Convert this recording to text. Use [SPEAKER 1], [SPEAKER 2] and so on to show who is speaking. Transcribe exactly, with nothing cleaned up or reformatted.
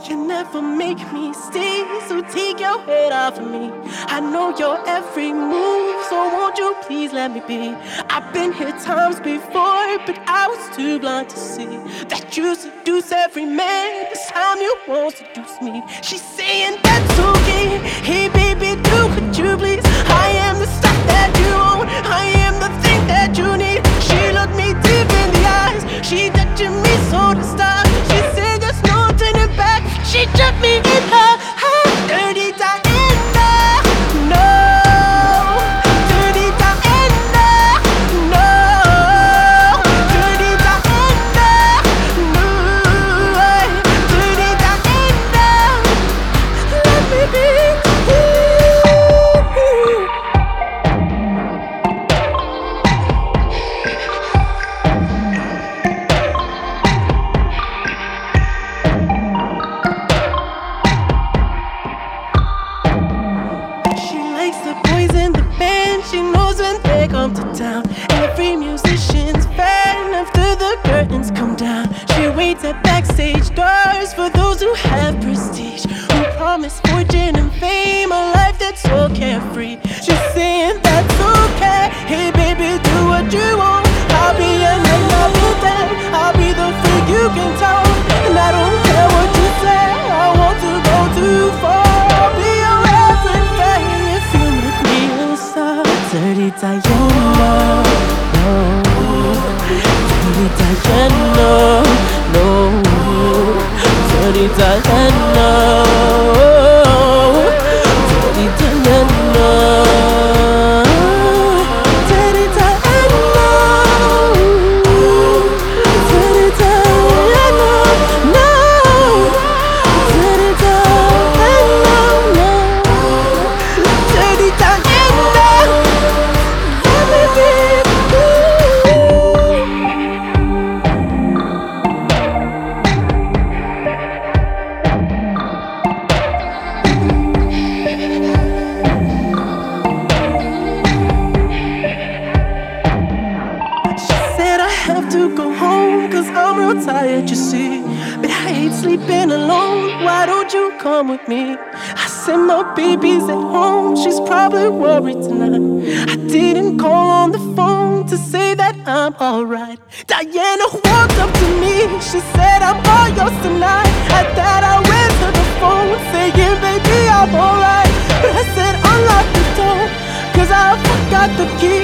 [SPEAKER 1] You never make me stay, so take your head off of me. I know your every move, so won't you please let me be? I've been here times before, but I was too blind to see that you seduce every man. This time you won't seduce me. She's saying that's okay. Hey baby, do could you please? I am the stuff that you own. I am the thing that you need. She looked me deep in the eyes. She touching me so to stop. She said there's no turning back. She took me in her heart. Dirty Diana, no. Dirty Diana, no. Dirty Diana, no. Dirty Diana, let me be. She knows when they come to town. Every musician's fan after the curtains come down. She waits at backstage doors for those who have prestige, who promise fortune and fame, a life that's so carefree. She's saying that's okay. Hey baby, do what you want. I'll be your man, I'll be that. I'll be the freak you can talk, and I don't care what you say. I want to go too far. I'll be your everything if you make me a star. Dirty Diana, no. Dirty Diana, no. Dirty Diana, Dirty Diana, Dirty Diana, Dirty Diana, no. Dirty Diana, no. Dirty Diana. Have to go home, cause I'm real tired, you see. But I hate sleeping alone, why don't you come with me? I said my baby's at home, she's probably worried tonight. I didn't call on the phone to say that I'm alright. Diana walked up to me, she said I'm all yours tonight. At that I went to the phone, saying baby I'm alright. But I said unlock the door, cause I forgot the key.